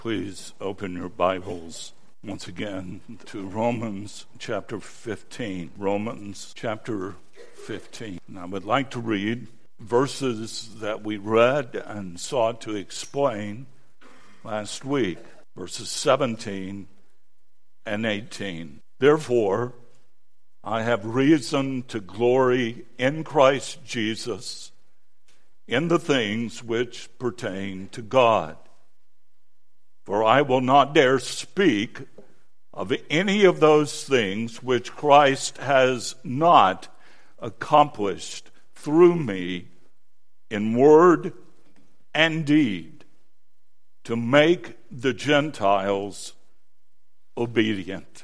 Please open your Bibles once again to Romans chapter 15. Romans chapter 15. And I would like to read verses that we read and sought to explain last week, verses 17 and 18. Therefore, I have reason to glory in Christ Jesus in the things which pertain to God. For I will not dare speak of any of those things which Christ has not accomplished through me in word and deed, to make the Gentiles obedient.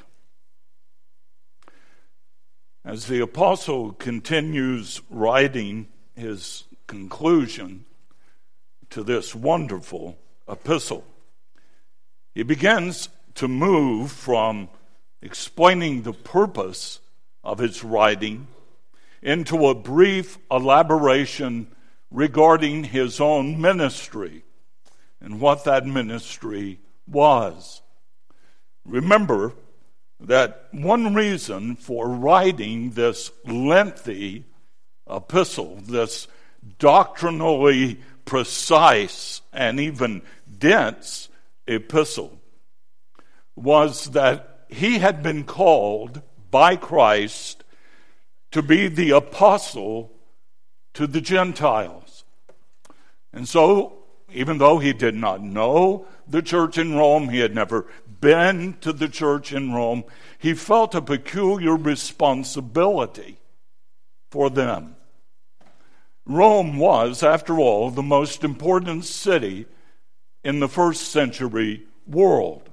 As the apostle continues writing his conclusion to this wonderful epistle, he begins to move from explaining the purpose of his writing into a brief elaboration regarding his own ministry and what that ministry was. Remember that one reason for writing this lengthy epistle, this doctrinally precise and even dense epistle, was that he had been called by Christ to be the apostle to the Gentiles. And so, even though he did not know the church in Rome, he had never been to the church in Rome, he felt a peculiar responsibility for them. Rome was, after all, the most important city in the first century world.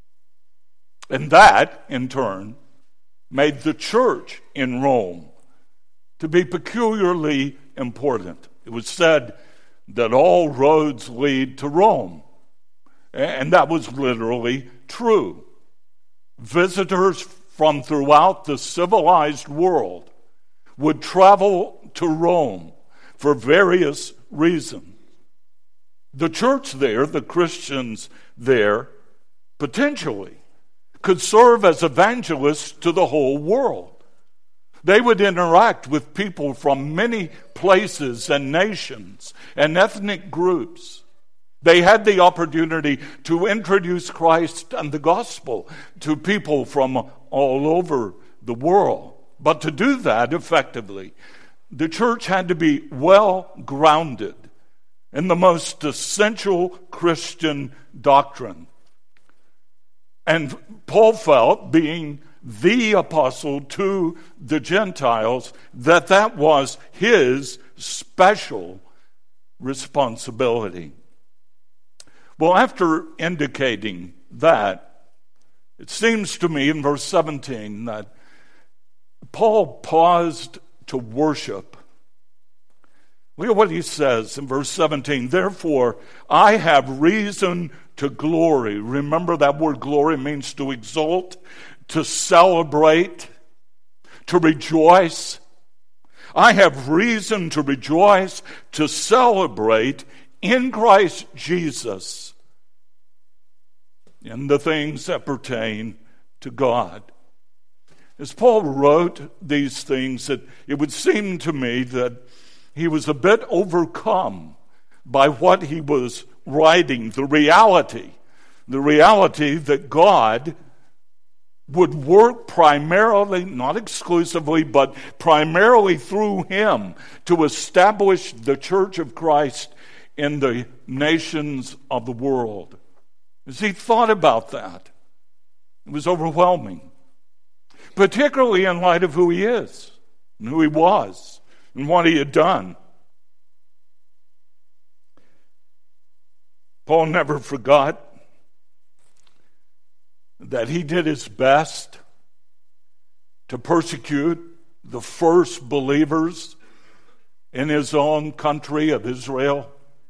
And that, in turn, made the church in Rome to be peculiarly important. It was said that all roads lead to Rome. And that was literally true. Visitors from throughout the civilized world would travel to Rome for various reasons. The church there, the Christians there, potentially could serve as evangelists to the whole world. They would interact with people from many places and nations and ethnic groups. They had the opportunity to introduce Christ and the gospel to people from all over the world. But to do that effectively, the church had to be well grounded in the most essential Christian doctrine. And Paul felt, being the apostle to the Gentiles, that was his special responsibility. Well, after indicating that, it seems to me in verse 17 that Paul paused to worship. Look at what he says in verse 17. Therefore, I have reason to glory. Remember, that word glory means to exalt, to celebrate, to rejoice. I have reason to rejoice, to celebrate in Christ Jesus in the things that pertain to God. As Paul wrote these things, it would seem to me that he was a bit overcome by what he was writing, the reality that God would work primarily, not exclusively, but primarily through him to establish the church of Christ in the nations of the world. As he thought about that, it was overwhelming, particularly in light of who he is and who he was and what he had done. Paul never forgot that he did his best to persecute the first believers in his own country of Israel.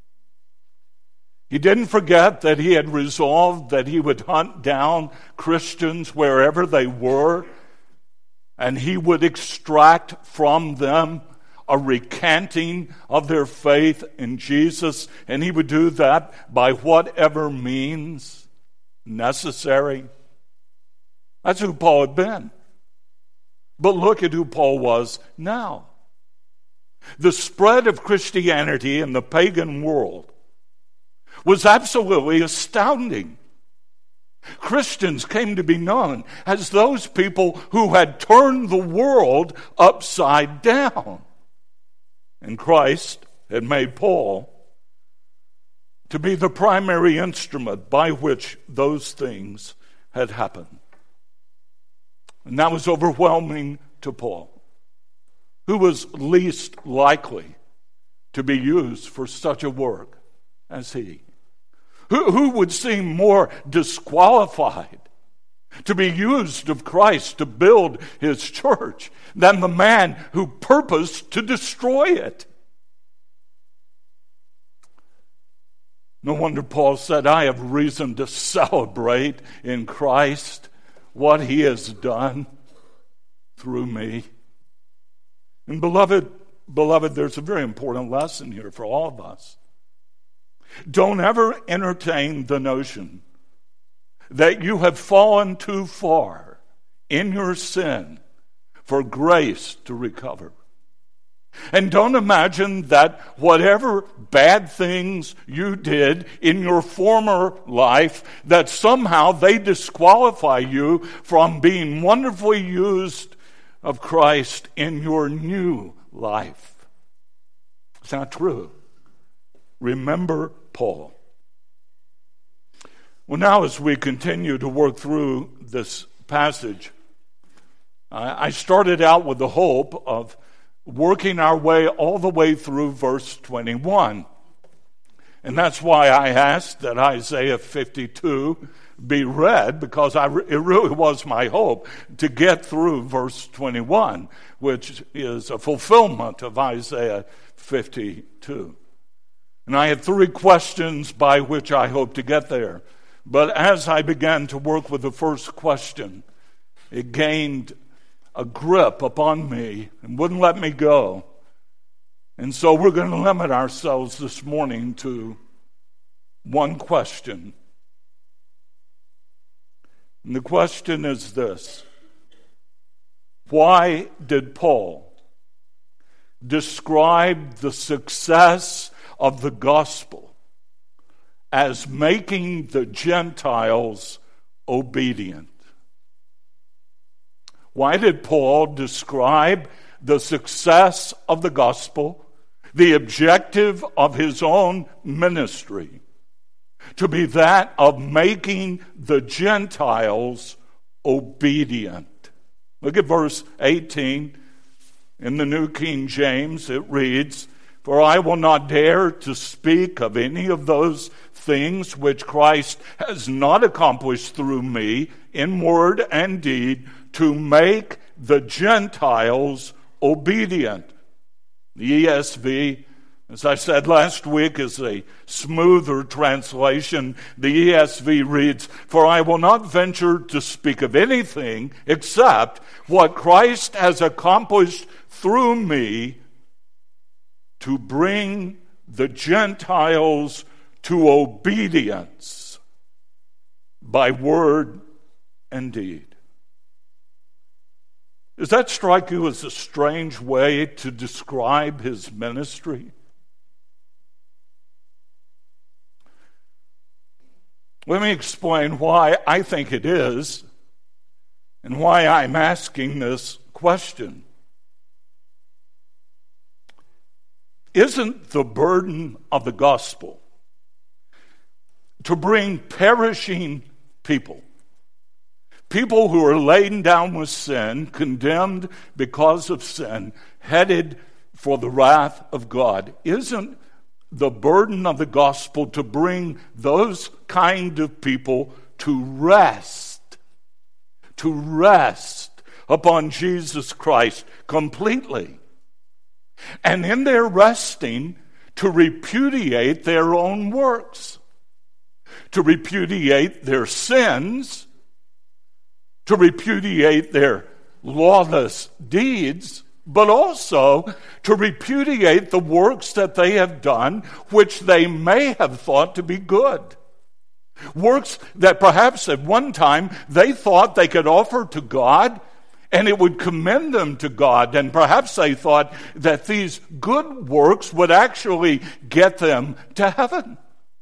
He didn't forget that he had resolved that he would hunt down Christians wherever they were, and he would extract from them a recanting of their faith in Jesus, and he would do that by whatever means. necessary. That's who Paul had been. But look at who Paul was now. The spread of Christianity in the pagan world was absolutely astounding. Christians came to be known as those people who had turned the world upside down. And Christ had made Paul to be the primary instrument by which those things had happened. And that was overwhelming to Paul, who was least likely to be used for such a work as he. Who would seem more disqualified to be used of Christ to build his church than the man who purposed to destroy it? No wonder Paul said, I have reason to celebrate in Christ what he has done through me. And beloved, there's a very important lesson here for all of us. Don't ever entertain the notion that you have fallen too far in your sin for grace to recover. And don't imagine that whatever bad things you did in your former life, that somehow they disqualify you from being wonderfully used of Christ in your new life. It's not true. Remember Paul. Well, now as we continue to work through this passage, I started out with the hope of working our way all the way through verse 21. And that's why I asked that Isaiah 52 be read, because it really was my hope to get through verse 21, which is a fulfillment of Isaiah 52. And I had 3 questions by which I hope to get there. But as I began to work with the first question, it gained a grip upon me and wouldn't let me go. And so we're going to limit ourselves this morning to one question. And the question is this: why did Paul describe the success of the gospel as making the Gentiles obedient? Why did Paul describe the success of the gospel, the objective of his own ministry, to be that of making the Gentiles obedient? Look at verse 18. In the New King James, it reads, "For I will not dare to speak of any of those things which Christ has not accomplished through me in word and deed, to make the Gentiles obedient." The ESV, as I said last week, is a smoother translation. The ESV reads, "For I will not venture to speak of anything except what Christ has accomplished through me to bring the Gentiles to obedience by word and deed." Does that strike you as a strange way to describe his ministry? Let me explain why I think it is and why I'm asking this question. Isn't the burden of the gospel to bring perishing people who are laden down with sin, condemned because of sin, headed for the wrath of God? Isn't the burden of the gospel to bring those kind of people to rest upon Jesus Christ completely? And in their resting, to repudiate their own works, to repudiate their sins, to repudiate their lawless deeds, but also to repudiate the works that they have done, which they may have thought to be good. Works that perhaps at one time they thought they could offer to God and it would commend them to God. And perhaps they thought that these good works would actually get them to heaven.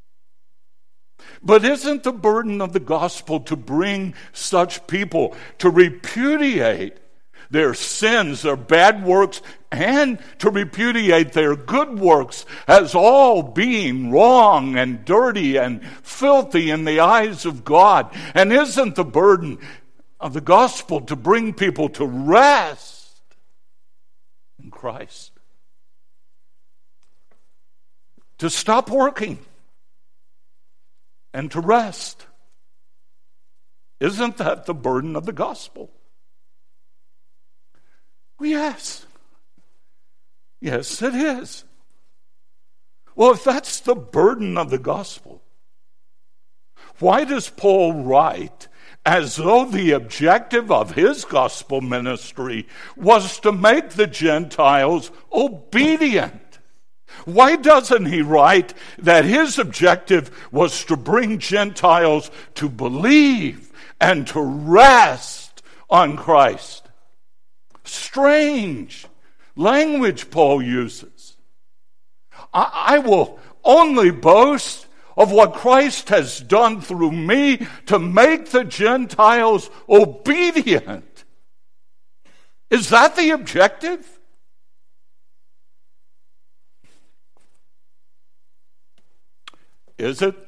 But isn't the burden of the gospel to bring such people to repudiate their sins, their bad works, and to repudiate their good works as all being wrong and dirty and filthy in the eyes of God? And isn't the burden of the gospel to bring people to rest in Christ? To stop working and to rest. Isn't that the burden of the gospel? Well, yes. Yes, it is. Well, if that's the burden of the gospel, why does Paul write as though the objective of his gospel ministry was to make the Gentiles obedient? Why doesn't he write that his objective was to bring Gentiles to believe and to rest on Christ? Strange language Paul uses. I will only boast of what Christ has done through me to make the Gentiles obedient. Is that the objective? Is it?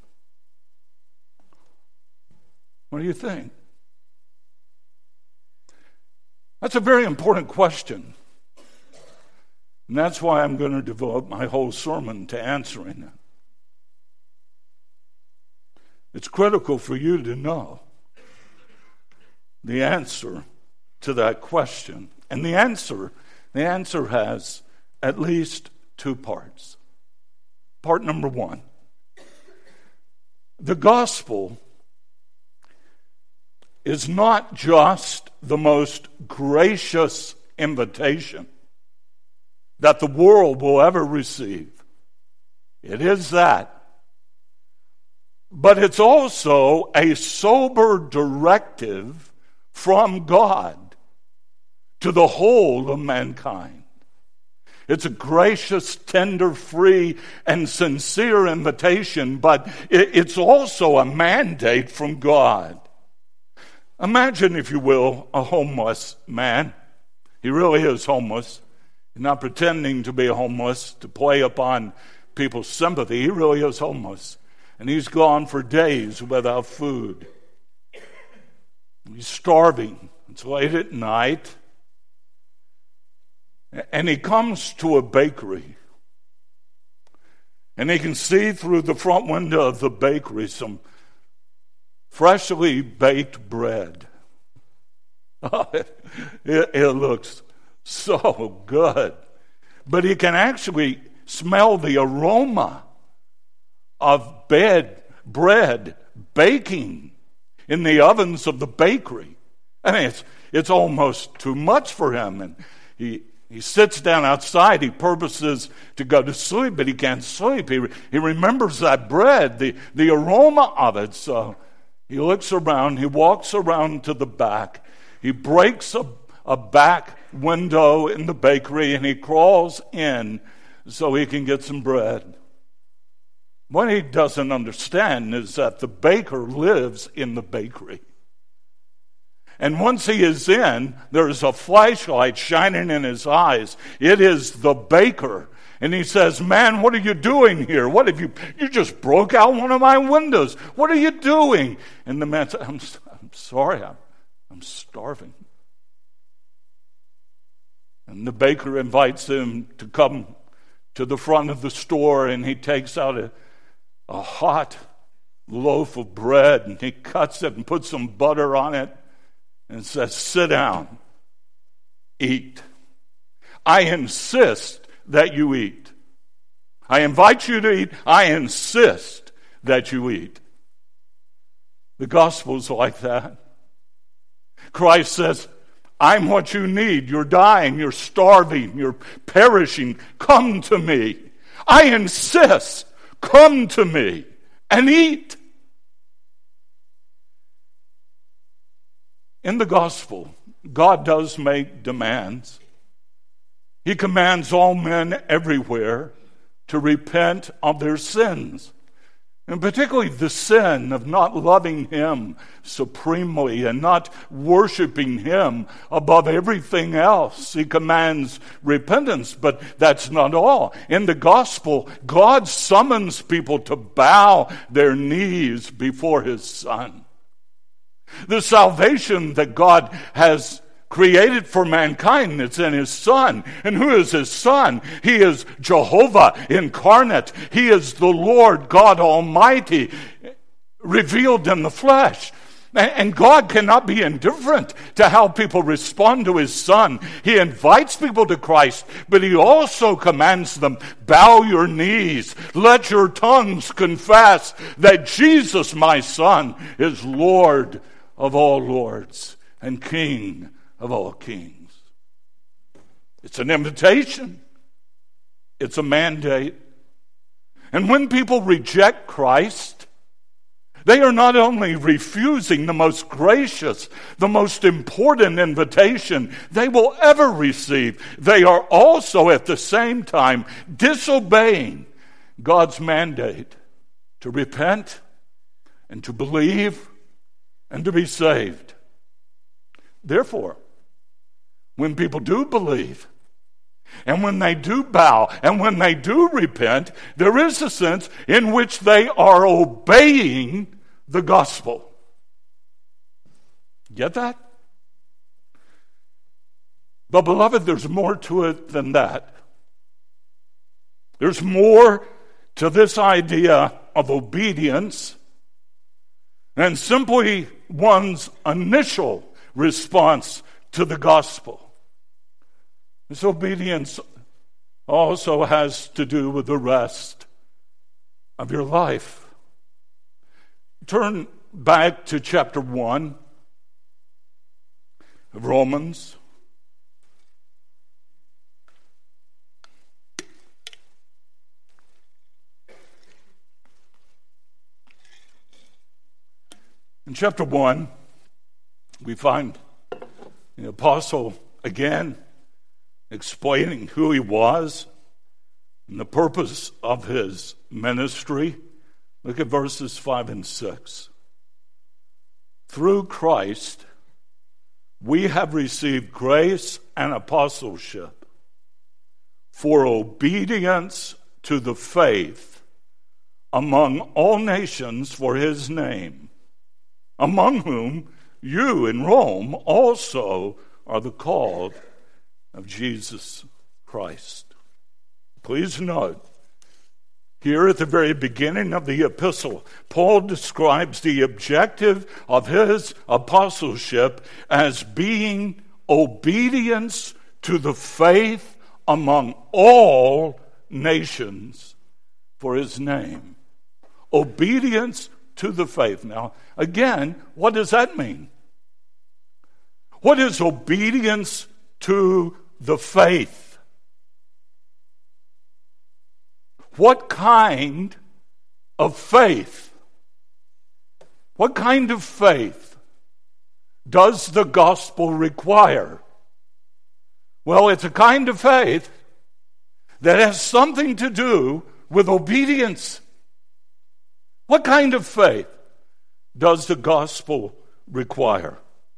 What do you think? That's a very important question. And that's why I'm going to devote my whole sermon to answering it. It's critical for you to know the answer to that question. And the answer has at least two parts. Part number one. The gospel is not just the most gracious invitation that the world will ever receive. It is that. But it's also a sober directive from God to the whole of mankind. It's a gracious, tender, free, and sincere invitation, but it's also a mandate from God. Imagine, if you will, a homeless man. He really is homeless. He's not pretending to be homeless to play upon people's sympathy. He really is homeless. And he's gone for days without food. He's starving. It's late at night. And he comes to a bakery. And he can see through the front window of the bakery some freshly baked bread. It looks so good. But he can actually smell the aroma of bread baking in the ovens of the bakery. I mean, it's almost too much for him. And he sits down outside. He purposes to go to sleep, but he can't sleep. He remembers that bread, the aroma of it. So he looks around. He walks around to the back. He breaks a back window in the bakery, and he crawls in so he can get some bread. What he doesn't understand is that the baker lives in the bakery. And once he is in, there's a flashlight shining in his eyes. It is the baker. And he says, "Man, what are you doing here? What have you just broke out one of my windows. What are you doing?" And the man said, I'm sorry, I'm starving. And the baker invites him to come to the front of the store, and he takes out a hot loaf of bread, and he cuts it and puts some butter on it and says, "Sit down, eat. I insist that you eat. I invite you to eat. I insist that you eat." The gospel's like that. Christ says, "I'm what you need. You're dying. You're starving. You're perishing. Come to me. I insist. Come to me and eat." In the gospel, God does make demands. He commands all men everywhere to repent of their sins, and particularly the sin of not loving Him supremely and not worshiping Him above everything else. He commands repentance, but that's not all. In the gospel, God summons people to bow their knees before His Son. The salvation that God has created for mankind, it's in His Son. And who is His Son? He is Jehovah incarnate. He is the Lord God Almighty revealed in the flesh. And God cannot be indifferent to how people respond to His Son. He invites people to Christ, but He also commands them, bow your knees, let your tongues confess that Jesus, my Son, is Lord of all lords and King of all kings. It's an invitation. It's a mandate. And when people reject Christ, they are not only refusing the most gracious, the most important invitation they will ever receive, they are also at the same time disobeying God's mandate to repent and to believe and to be saved. Therefore, when people do believe, and when they do bow, and when they do repent, there is a sense in which they are obeying the gospel. Get that? But beloved, there's more to it than that. There's more to this idea of obedience than simply one's initial response to the gospel. This obedience also has to do with the rest of your life. Turn back to chapter 1 of Romans. In chapter 1, we find the apostle again explaining who he was and the purpose of his ministry. Look at verses 5 and 6. Through Christ, we have received grace and apostleship for obedience to the faith among all nations for His name, among whom you in Rome also are the called of Jesus Christ. Please note, here at the very beginning of the epistle, Paul describes the objective of his apostleship as being obedience to the faith among all nations for His name. Obedience to the faith. Now, again, what does that mean? What is obedience to the faith? What kind of faith? What kind of faith does the gospel require? Well, it's a kind of faith that has something to do with obedience. What kind of faith does the gospel require?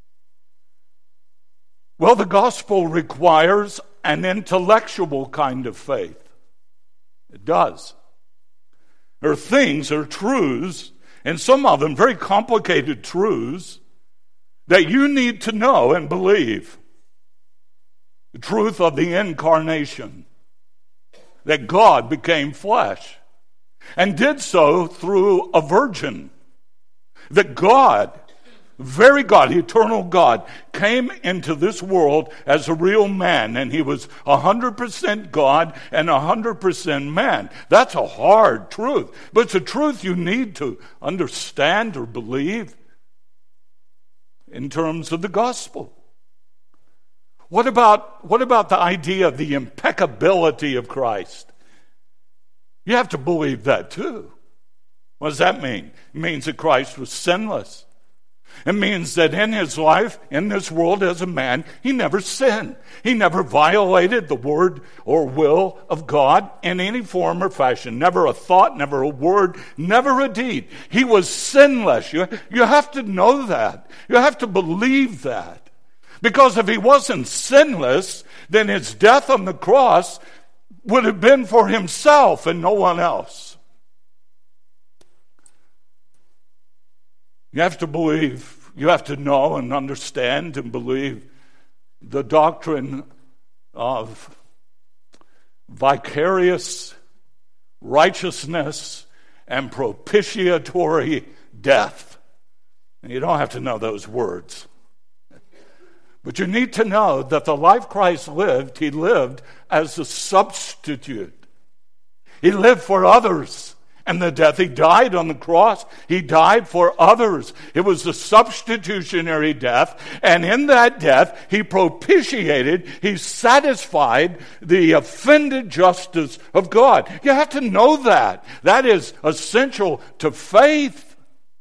Well, the gospel requires an intellectual kind of faith. It does. There are things, there are truths, and some of them very complicated truths, that you need to know and believe. The truth of the incarnation, that God became flesh, and did so through a virgin. That God, very God, eternal God, came into this world as a real man, and He was 100% God and 100% man. That's a hard truth, but it's a truth you need to understand or believe in terms of the gospel. What about the idea of the impeccability of Christ? You have to believe that too. What does that mean? It means that Christ was sinless. It means that in his life, in this world as a man, he never sinned. He never violated the word or will of God in any form or fashion. Never a thought, never a word, never a deed. He was sinless. You have to know that. You have to believe that. Because if he wasn't sinless, then his death on the cross would have been for himself and no one else. You have to believe, you have to know and understand and believe the doctrine of vicarious righteousness and propitiatory death. And you don't have to know those words. But you need to know that the life Christ lived, he lived as a substitute. He lived for others. And the death he died on the cross, he died for others. It was a substitutionary death. And in that death, he propitiated, he satisfied the offended justice of God. You have to know that. That is essential to faith.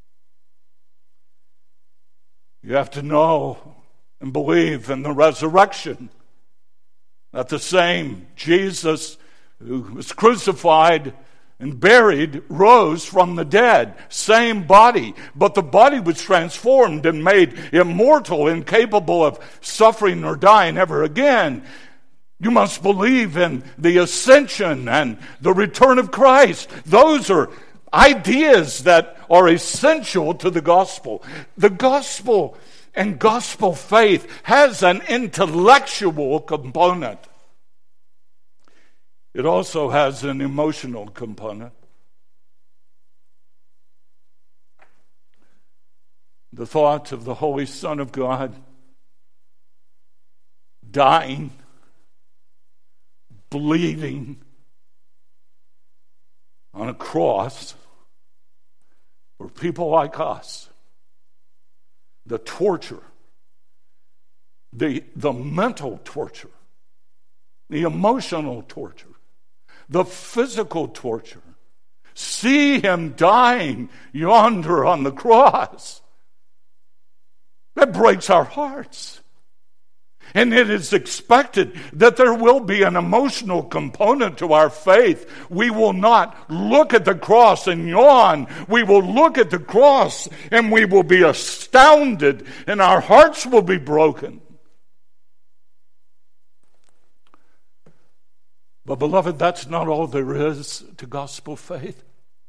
You have to know and believe in the resurrection. That the same Jesus who was crucified and buried, rose from the dead. Same body. But the body was transformed and made immortal, incapable of suffering or dying ever again. You must believe in the ascension and the return of Christ. Those are ideas that are essential to the gospel. The gospel and gospel faith has an intellectual component. It also has an emotional component. The thought of the Holy Son of God dying, bleeding on a cross for people like us. The torture, the mental torture, the emotional torture, the physical torture. See him dying yonder on the cross. That breaks our hearts. And it is expected that there will be an emotional component to our faith. We will not look at the cross and yawn. We will look at the cross and we will be astounded and our hearts will be broken. But beloved, that's not all there is to gospel faith.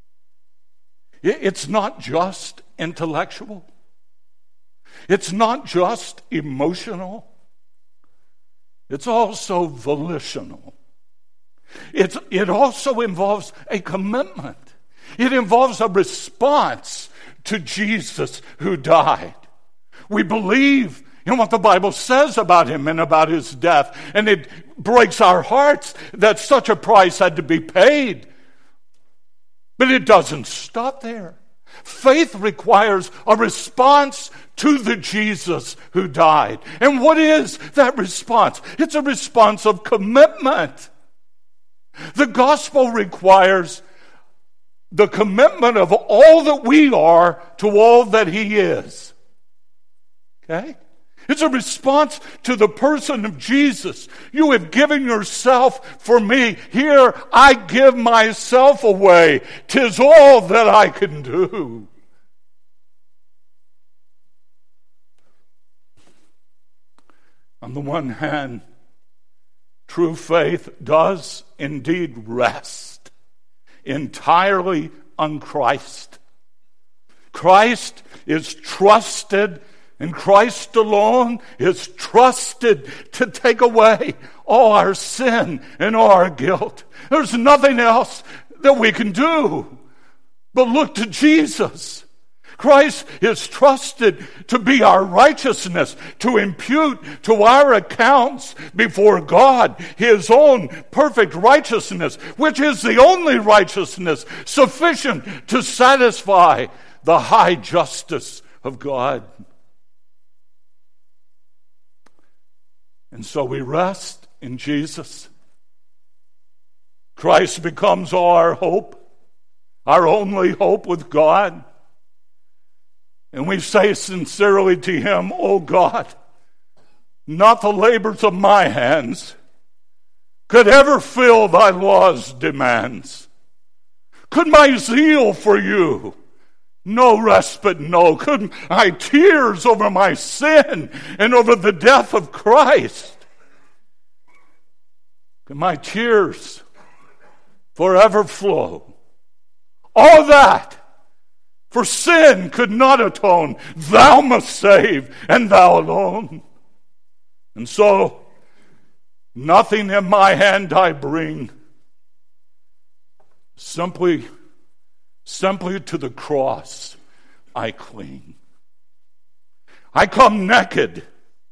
It's not just intellectual. It's not just emotional. It's also volitional. It also involves a commitment. It involves a response to Jesus who died. We believe in what the Bible says about him and about his death, and it breaks our hearts that such a price had to be paid. But it doesn't stop there. Faith requires a response to the Jesus who died. And what is that response? It's a response of commitment. The gospel requires the commitment of all that we are to all that he is. Okay? It's a response to the person of Jesus. You have given yourself for me. Here I give myself away. 'Tis all that I can do. On the one hand, true faith does indeed rest entirely on Christ. Christ is trusted, and Christ alone is trusted to take away all our sin and all our guilt. There's nothing else that we can do but look to Jesus. Christ is trusted to be our righteousness, to impute to our accounts before God his own perfect righteousness, which is the only righteousness sufficient to satisfy the high justice of God. And so we rest in Jesus. Christ becomes our hope, our only hope with God. And we say sincerely to him, "O God, not the labors of my hands could ever fill thy law's demands. Could my zeal for you no respite know? Could my tears over my sin and over the death of Christ, could my tears forever flow? All that for sin could not atone. Thou must save, and thou alone. And so, nothing in my hand I bring, simply to the cross I cling. I come naked.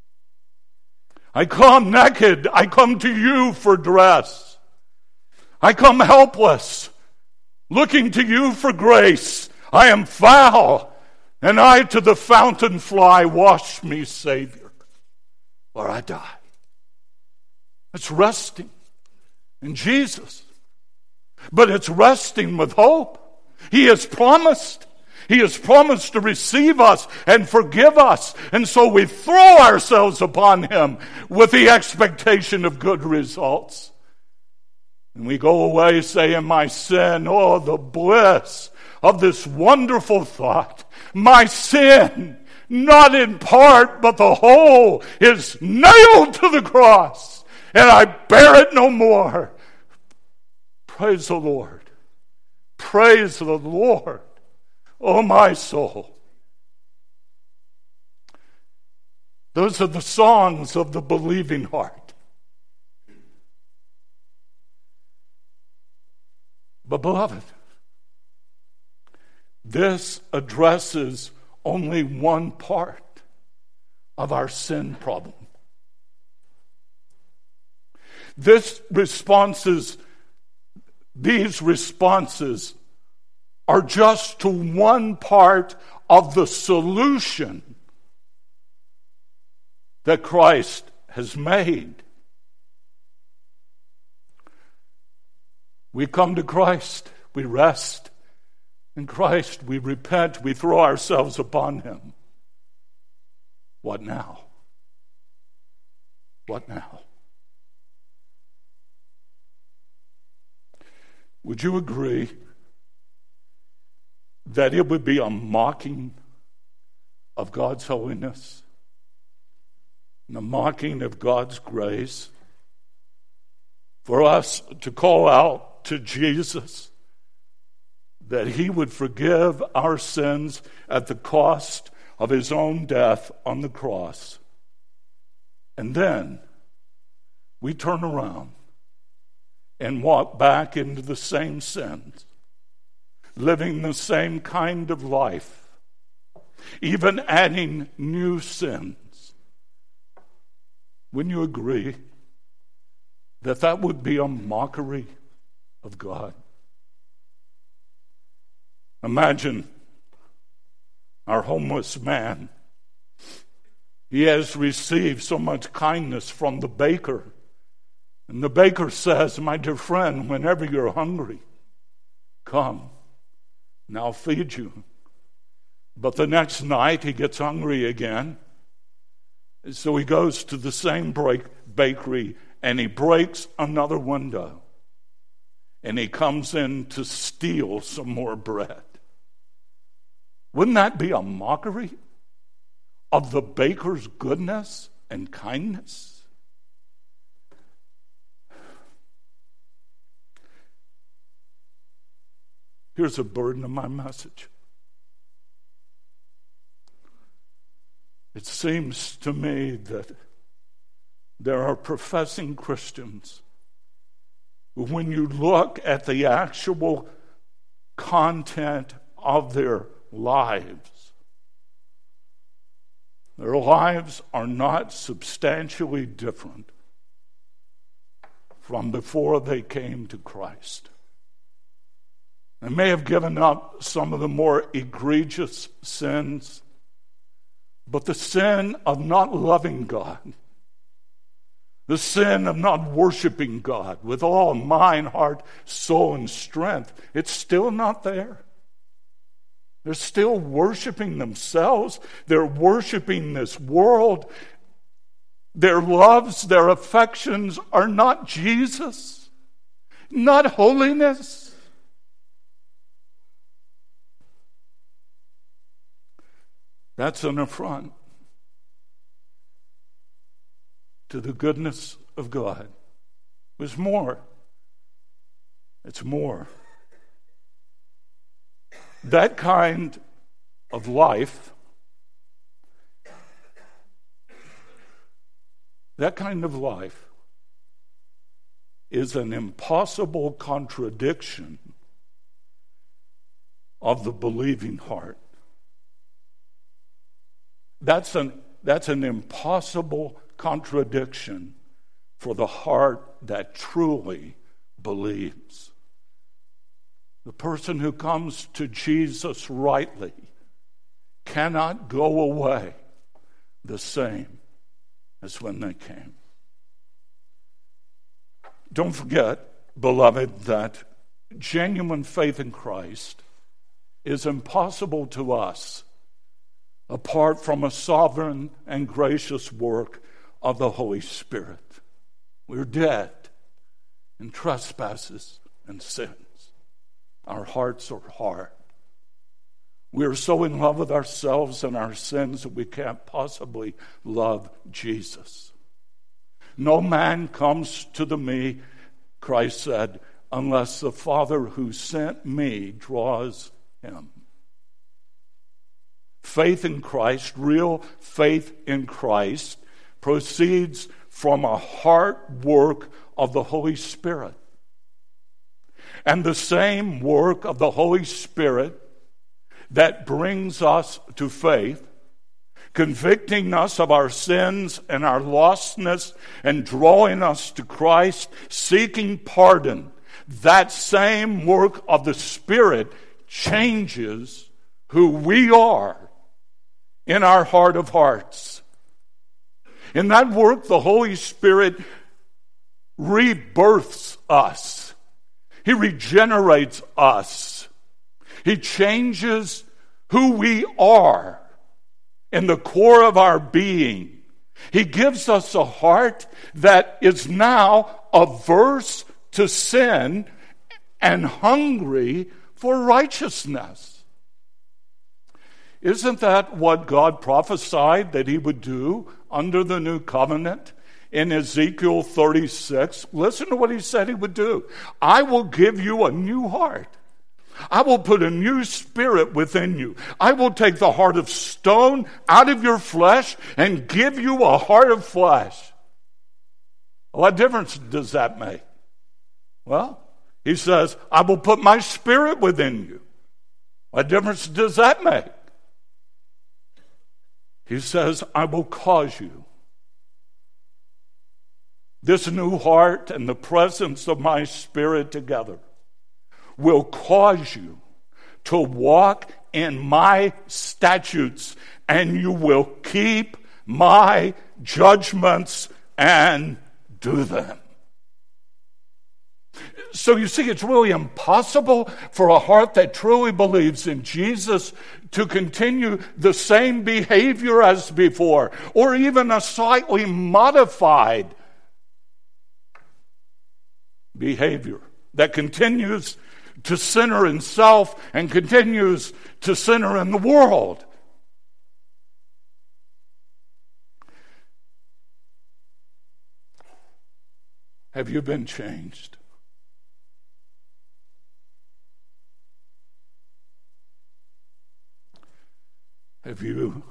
I come naked. I come to you for dress. I come helpless, looking to you for grace. I am foul, and I to the fountain fly. Wash me, Savior, or I die." It's resting in Jesus. But it's resting with hope. He has promised. He has promised to receive us and forgive us. And so we throw ourselves upon him with the expectation of good results. And we go away saying, "My sin, oh, the bliss of this wonderful thought. My sin, not in part, but the whole, is nailed to the cross, and I bear it no more." Praise the Lord. Praise the Lord, oh my soul. Those are the songs of the believing heart. But beloved, this addresses only one part of our sin problem. These responses are just to one part of the solution that Christ has made. We come to Christ, we rest in Christ, we repent, we throw ourselves upon him. What now? What now? Would you agree that it would be a mocking of God's holiness and a mocking of God's grace for us to call out to Jesus that he would forgive our sins at the cost of his own death on the cross? And then we turn around and walk back into the same sins, living the same kind of life, even adding new sins. Wouldn't you agree that that would be a mockery of God? Imagine our homeless man. He has received so much kindness from the baker. And the baker says, "My dear friend, whenever you're hungry, come, and I'll feed you." But the next night he gets hungry again. So he goes to the same bakery and he breaks another window. And he comes in to steal some more bread. Wouldn't that be a mockery of the baker's goodness and kindness? Here's a burden of my message. It seems to me that there are professing Christians who, when you look at the actual content of their lives are not substantially different from before they came to Christ. They may have given up some of the more egregious sins, but the sin of not loving God, the sin of not worshiping God with all mind, heart, soul, and strength, it's still not there. They're still worshiping themselves. They're worshiping this world. Their loves, their affections are not Jesus, not holiness. That's an affront to the goodness of God. There's more. It's more. That kind of life, is an impossible contradiction of the believing heart. That's an impossible contradiction for the heart that truly believes. The person who comes to Jesus rightly cannot go away the same as when they came. Don't forget, beloved, that genuine faith in Christ is impossible to us apart from a sovereign and gracious work of the Holy Spirit. We're dead in trespasses and sins. Our hearts are hard. We are so in love with ourselves and our sins that we can't possibly love Jesus. No man comes to me, Christ said, unless the Father who sent me draws him. Faith in Christ, real faith in Christ, proceeds from a heart work of the Holy Spirit. And the same work of the Holy Spirit that brings us to faith, convicting us of our sins and our lostness and drawing us to Christ, seeking pardon, that same work of the Spirit changes who we are in our heart of hearts. In that work, the Holy Spirit rebirths us. He regenerates us. He changes who we are in the core of our being. He gives us a heart that is now averse to sin and hungry for righteousness. Isn't that what God prophesied that he would do under the new covenant in Ezekiel 36? Listen to what he said he would do. I will give you a new heart. I will put a new spirit within you. I will take the heart of stone out of your flesh and give you a heart of flesh. What difference does that make? Well, he says, I will put my spirit within you. What difference does that make? He says, I will cause you. This new heart and the presence of my Spirit together will cause you to walk in my statutes, and you will keep my judgments and do them. So you see, it's really impossible for a heart that truly believes in Jesus to continue the same behavior as before, or even a slightly modified behavior that continues to center in self and continues to center in the world. Have you been changed? Have you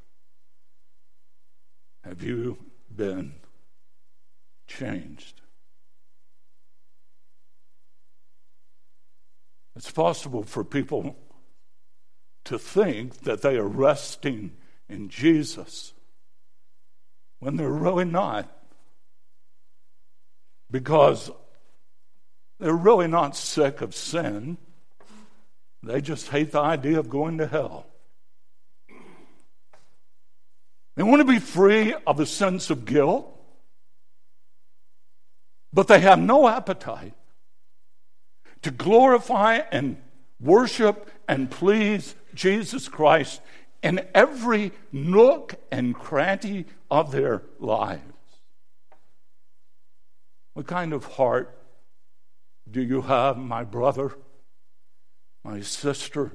been changed? It's possible for people to think that they are resting in Jesus when they're really not, because they're really not sick of sin. They just hate the idea of going to hell. They want to be free of a sense of guilt, but they have no appetite to glorify and worship and please Jesus Christ in every nook and cranny of their lives. What kind of heart do you have, my brother, my sister?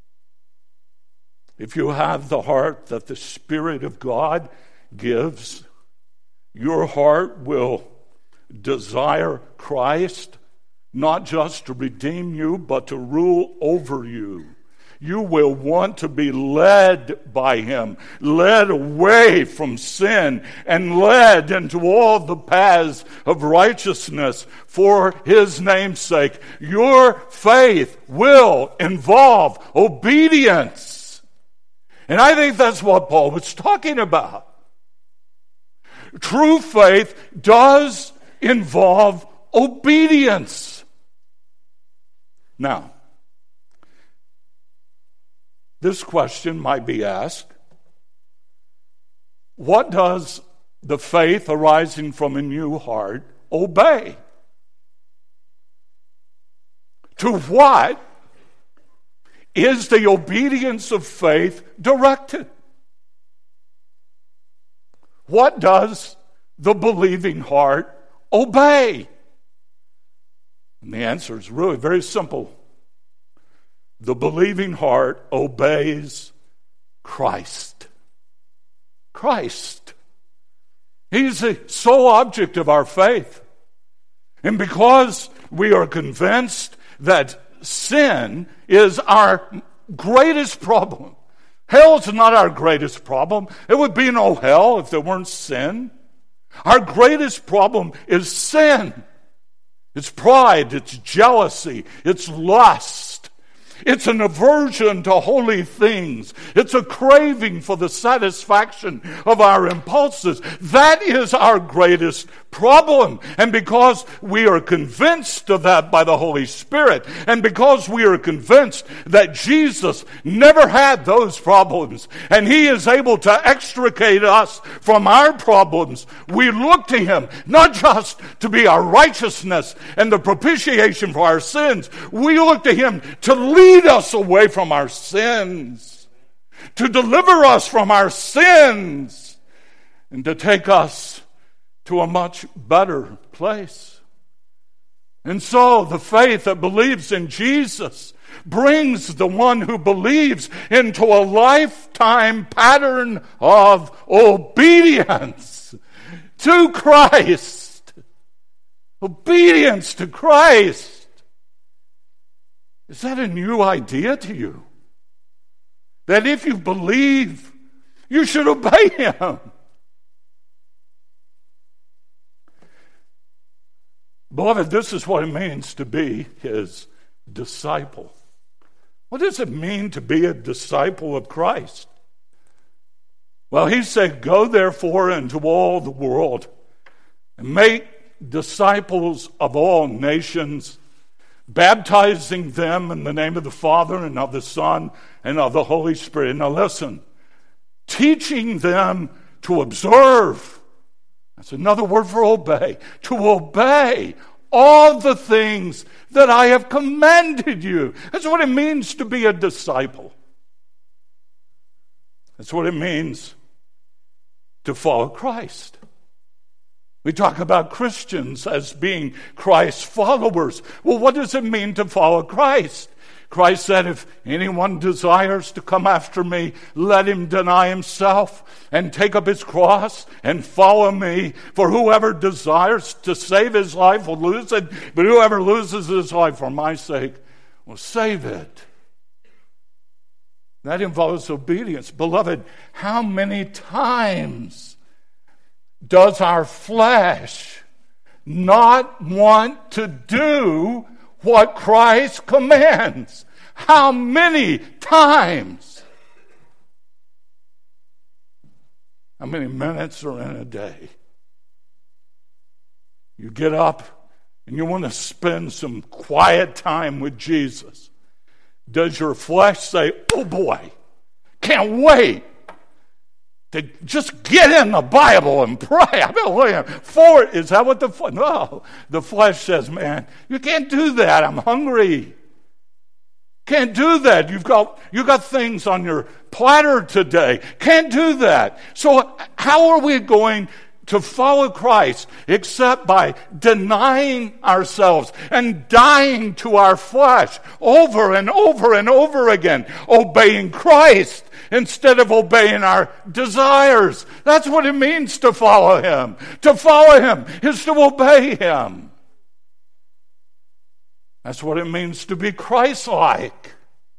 If you have the heart that the Spirit of God gives, your heart will desire Christ, not just to redeem you, but to rule over you. You will want to be led by Him, led away from sin, and led into all the paths of righteousness for His name's sake. Your faith will involve obedience. And I think that's what Paul was talking about. True faith does involve obedience. Now, this question might be asked: what does the faith arising from a new heart obey? To what is the obedience of faith directed? What does the believing heart obey? And the answer is really very simple. The believing heart obeys Christ. Christ. He's the sole object of our faith. And because we are convinced that sin is our greatest problem, hell's not our greatest problem. It would be no hell if there weren't sin. Our greatest problem is sin. It's pride, it's jealousy, it's lust. It's an aversion to holy things. It's a craving for the satisfaction of our impulses. That is our greatest problem. And because we are convinced of that by the Holy Spirit, and because we are convinced that Jesus never had those problems, and He is able to extricate us from our problems, we look to Him not just to be our righteousness and the propitiation for our sins. We look to Him to lead us away from our sins, to deliver us from our sins, and to take us to a much better place. And so the faith that believes in Jesus brings the one who believes into a lifetime pattern of obedience to Christ. Obedience to Christ. Is that a new idea to you? That if you believe, you should obey Him. Beloved, this is what it means to be His disciple. What does it mean to be a disciple of Christ? Well, He said, "Go therefore into all the world and make disciples of all nations, baptizing them in the name of the Father and of the Son and of the Holy Spirit." Now listen, teaching them to observe. That's another word for obey. To obey all the things that I have commanded you. That's what it means to be a disciple. That's what it means to follow Christ. We talk about Christians as being Christ's followers. Well, what does it mean to follow Christ? Christ said, if anyone desires to come after me, let him deny himself and take up his cross and follow me. For whoever desires to save his life will lose it, but whoever loses his life for my sake will save it. That involves obedience. Beloved, how many times does our flesh not want to do what Christ commands? How many times? How many minutes are in a day? You get up and you want to spend some quiet time with Jesus. Does your flesh say, oh boy, can't wait to just get in the Bible and pray? I've been looking for it. Is that what the flesh? No. The flesh says, man, you can't do that. I'm hungry. Can't do that. You got things on your platter today. Can't do that. So how are we going to follow Christ except by denying ourselves and dying to our flesh over and over and over again, obeying Christ instead of obeying our desires? That's what it means to follow Him. To follow Him is to obey Him. That's what it means to be Christ-like.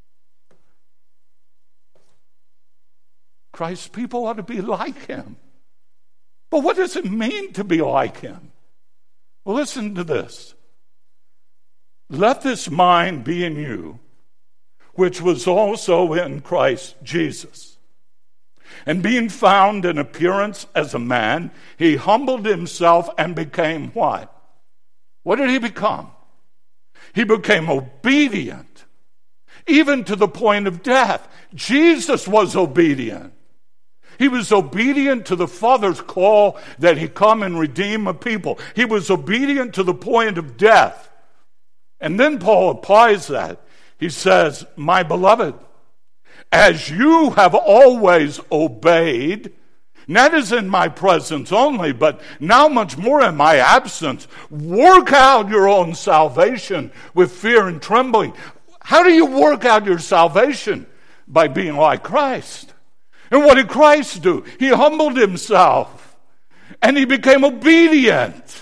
Christ's people ought to be like Him. But what does it mean to be like Him? Well, listen to this. Let this mind be in you, which was also in Christ Jesus. And being found in appearance as a man, He humbled Himself and became what? What did He become? He became obedient, even to the point of death. Jesus was obedient. He was obedient to the Father's call that He come and redeem a people. He was obedient to the point of death. And then Paul applies that. He says, my beloved, as you have always obeyed, not as in my presence only, but now much more in my absence, work out your own salvation with fear and trembling. How do you work out your salvation? By being like Christ. And what did Christ do? He humbled Himself and He became obedient.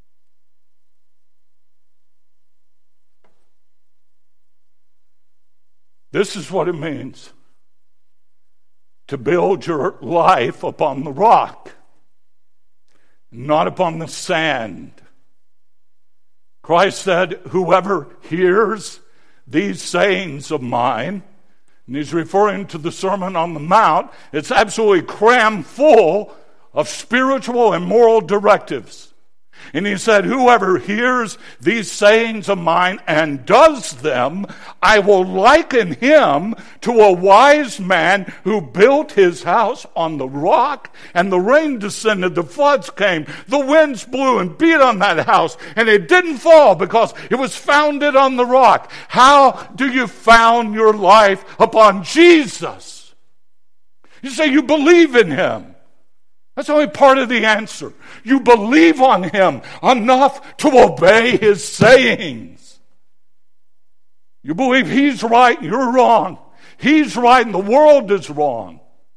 This is what it means to build your life upon the rock, not upon the sand. Christ said, whoever hears these sayings of mine, and He's referring to the Sermon on the Mount, it's absolutely crammed full of spiritual and moral directives. And He said, whoever hears these sayings of mine and does them, I will liken him to a wise man who built his house on the rock, and the rain descended, the floods came, the winds blew and beat on that house, and it didn't fall because it was founded on the rock. How do you found your life upon Jesus? You say you believe in Him. That's only part of the answer. You believe on Him enough to obey His sayings. You believe He's right and you're wrong. He's right and the world is wrong.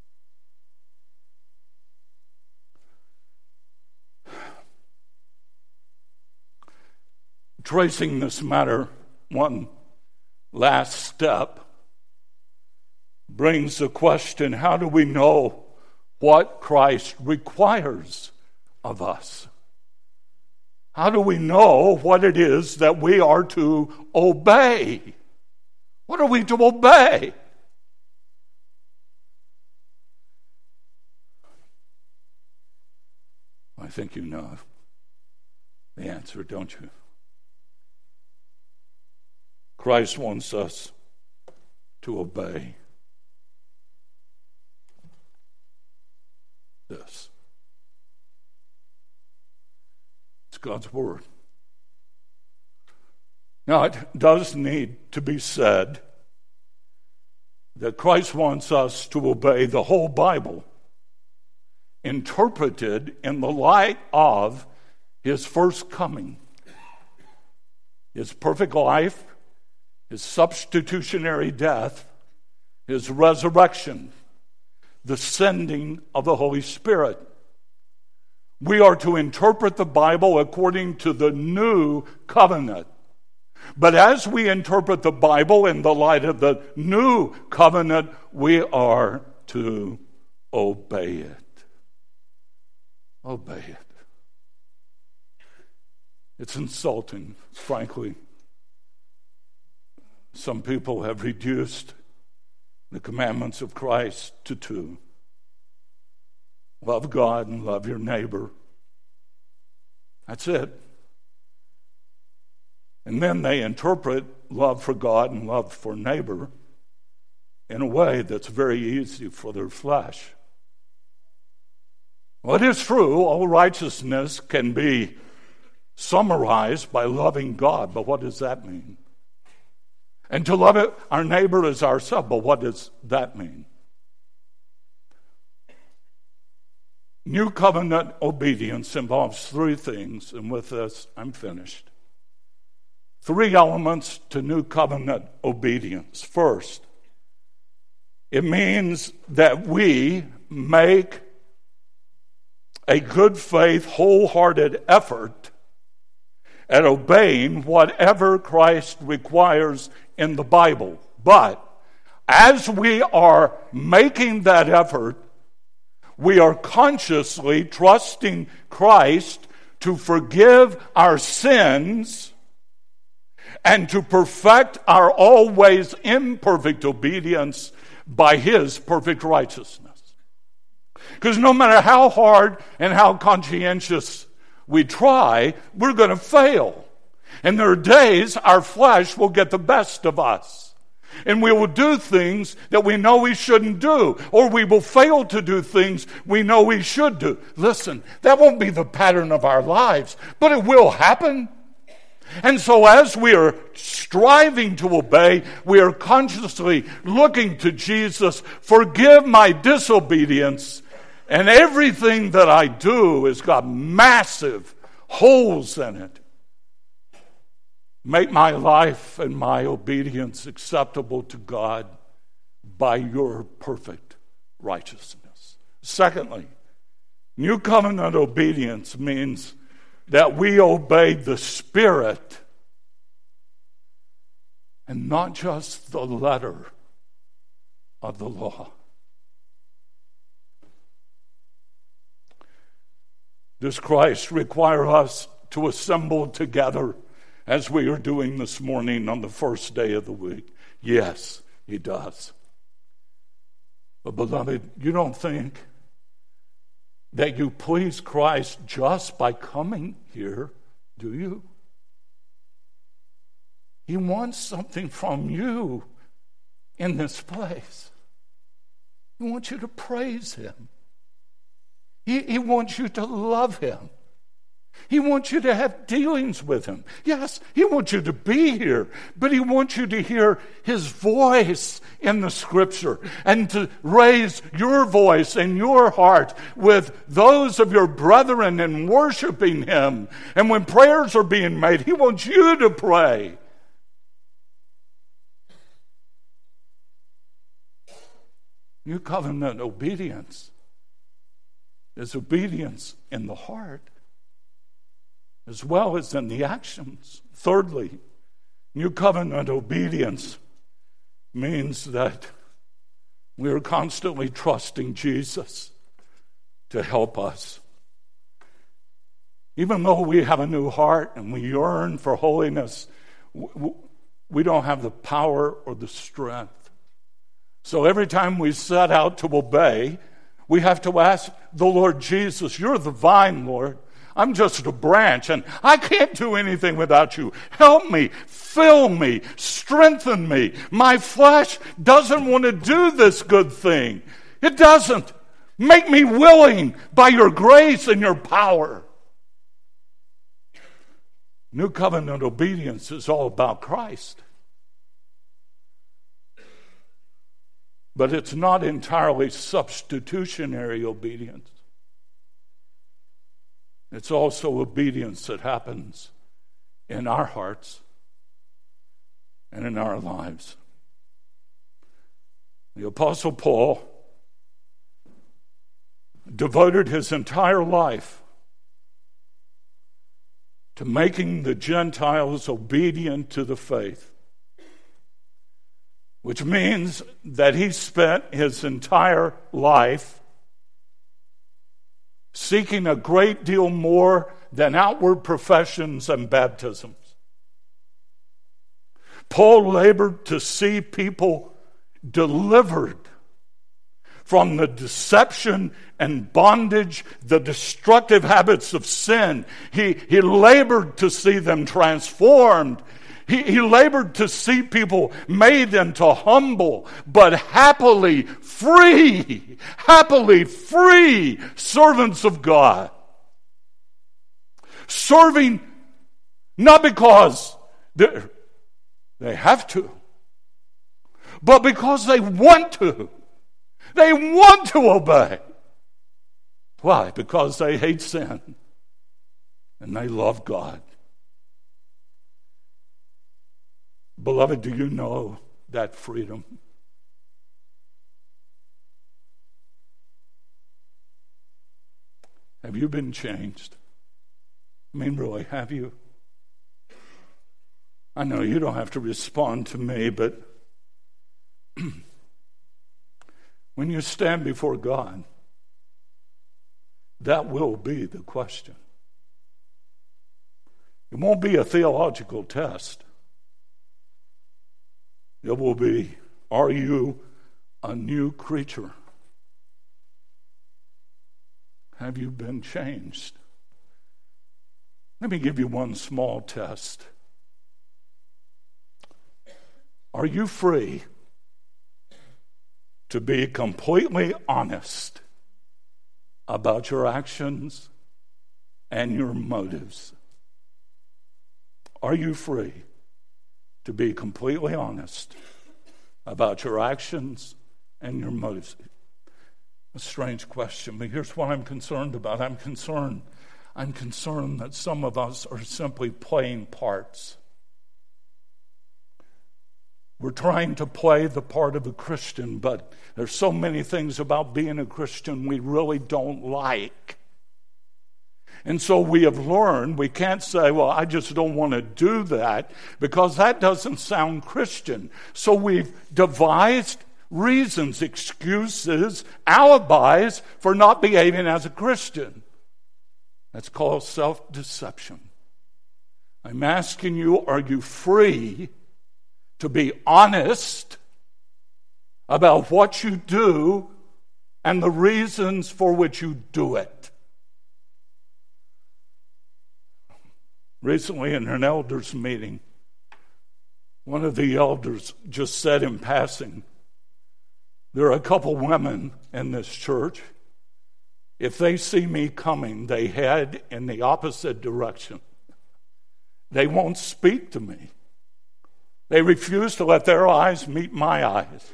Tracing this matter one last step brings the question, how do we know what Christ requires of us? How do we know what it is that we are to obey? What are we to obey? I think you know the answer, don't you? Christ wants us to obey this. It's God's Word. Now, it does need to be said that Christ wants us to obey the whole Bible, interpreted in the light of His first coming, His perfect life, His substitutionary death, His resurrection, the sending of the Holy Spirit. We are to interpret the Bible according to the new covenant. But as we interpret the Bible in the light of the new covenant, we are to obey it. Obey it. It's insulting, frankly. Some people have reduced the commandments of Christ to two. Love God and love your neighbor. That's it. And then they interpret love for God and love for neighbor in a way that's very easy for their flesh. Well, it is true, all righteousness can be summarized by loving God, but what does that mean? And to love our neighbor as ourselves. But what does that mean? New covenant obedience involves three things, and with this, I'm finished. Three elements to new covenant obedience. First, it means that we make a good faith, wholehearted effort at obeying whatever Christ requires in the Bible. But as we are making that effort, we are consciously trusting Christ to forgive our sins and to perfect our always imperfect obedience by His perfect righteousness. Because no matter how hard and how conscientious we try, we're going to fail. And there are days our flesh will get the best of us. And we will do things that we know we shouldn't do. Or we will fail to do things we know we should do. Listen, that won't be the pattern of our lives, but it will happen. And so as we are striving to obey, we are consciously looking to Jesus, forgive my disobedience, and everything that I do has got massive holes in it. Make my life and my obedience acceptable to God by your perfect righteousness. Secondly, new covenant obedience means that we obey the Spirit and not just the letter of the law. Does Christ require us to assemble together as we are doing this morning on the first day of the week? Yes, He does. But beloved, you don't think that you please Christ just by coming here, do you? He wants something from you in this place. He wants you to praise Him. He wants you to love Him. He wants you to have dealings with Him. Yes, He wants you to be here, but He wants you to hear His voice in the Scripture and to raise your voice and your heart with those of your brethren in worshiping Him. And when prayers are being made, He wants you to pray. New covenant obedience is obedience in the heart as well as in the actions. Thirdly, new covenant obedience means that we are constantly trusting Jesus to help us. Even though we have a new heart and we yearn for holiness, we don't have the power or the strength. So every time we set out to obey, we have to ask the Lord Jesus, you're the vine, Lord. I'm just a branch, and I can't do anything without you. Help me, fill me, strengthen me. My flesh doesn't want to do this good thing. It doesn't. Make me willing by your grace and your power. New covenant obedience is all about Christ. But it's not entirely substitutionary obedience. It's also obedience that happens in our hearts and in our lives. The Apostle Paul devoted his entire life to making the Gentiles obedient to the faith, which means that he spent his entire life seeking a great deal more than outward professions and baptisms. Paul labored to see people delivered from the deception and bondage, the destructive habits of sin. He labored to see them transformed. He labored to see people made into humble, but happily free servants of God. Serving not because they have to, but because they want to. They want to obey. Why? Because they hate sin and they love God. Beloved, do you know that freedom? Have you been changed? I mean, really, have you? I know you don't have to respond to me, but when you stand before God, that will be the question. It won't be a theological test. It will be, are you a new creature? Have you been changed? Let me give you one small test. Are you free to be completely honest about your actions and your motives? Are you free to be completely honest about your actions and your motives? A strange question, but here's what I'm concerned about. I'm concerned that some of us are simply playing parts. We're trying to play the part of a Christian, but there's so many things about being a Christian we really don't like. And so we have learned, we can't say, well, I just don't want to do that, because that doesn't sound Christian. So we've devised reasons, excuses, alibis for not behaving as a Christian. That's called self-deception. I'm asking you, are you free to be honest about what you do and the reasons for which you do it? Recently in an elders meeting, one of the elders just said in passing, there are a couple women in this church. If they see me coming, they head in the opposite direction. They won't speak to me. They refuse to let their eyes meet my eyes.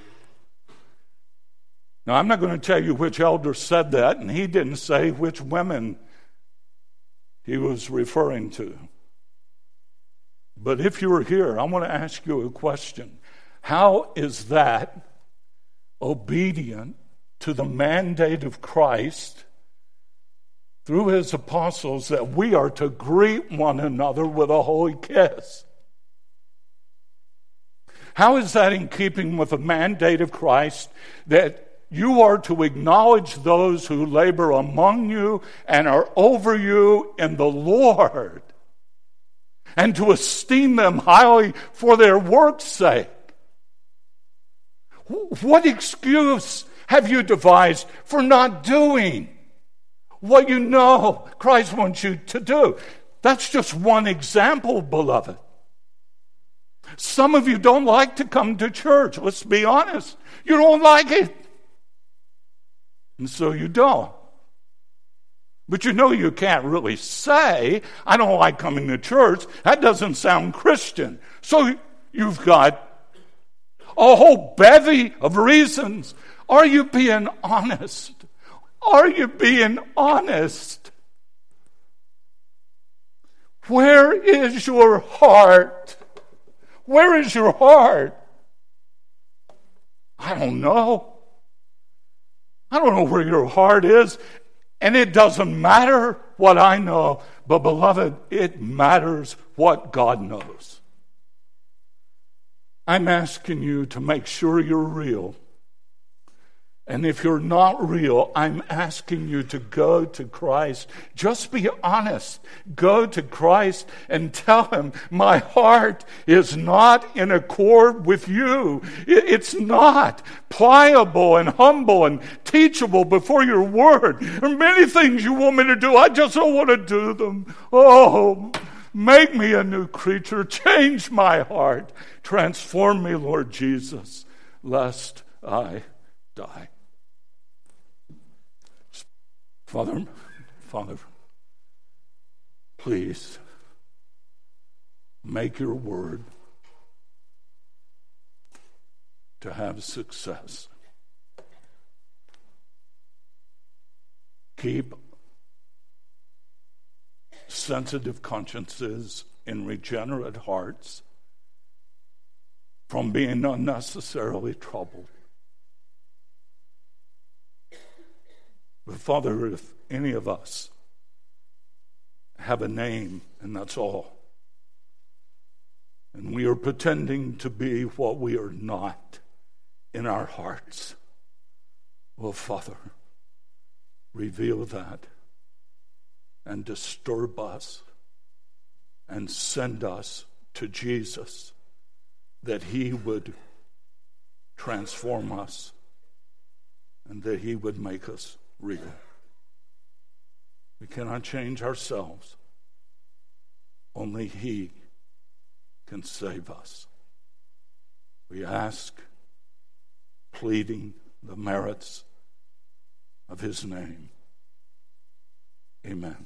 Now, I'm not going to tell you which elder said that, and he didn't say which women he was referring to. But if you're here, I want to ask you a question. How is that obedient to the mandate of Christ through his apostles that we are to greet one another with a holy kiss? How is that in keeping with the mandate of Christ that you are to acknowledge those who labor among you and are over you in the Lord, and to esteem them highly for their work's sake? What excuse have you devised for not doing what you know Christ wants you to do? That's just one example, beloved. Some of you don't like to come to church. Let's be honest. You don't like it. And so you don't. But you know you can't really say, I don't like coming to church. That doesn't sound Christian. So you've got a whole bevy of reasons. Are you being honest? Are you being honest? Where is your heart? Where is your heart? I don't know. I don't know where your heart is. And it doesn't matter what I know. But beloved, it matters what God knows. I'm asking you to make sure you're real. And if you're not real, I'm asking you to go to Christ. Just be honest. Go to Christ and tell him, my heart is not in accord with you. It's not pliable and humble and teachable before your word. There are many things you want me to do. I just don't want to do them. Oh, make me a new creature. Change my heart. Transform me, Lord Jesus, lest I die. Father, please make your word to have success. Keep sensitive consciences in regenerate hearts from being unnecessarily troubled. But Father, if any of us have a name and that's all, and we are pretending to be what we are not in our hearts, well, Father, reveal that and disturb us and send us to Jesus, that he would transform us and that he would make us real. We cannot change ourselves. Only he can save us. We ask, pleading the merits of his name. Amen.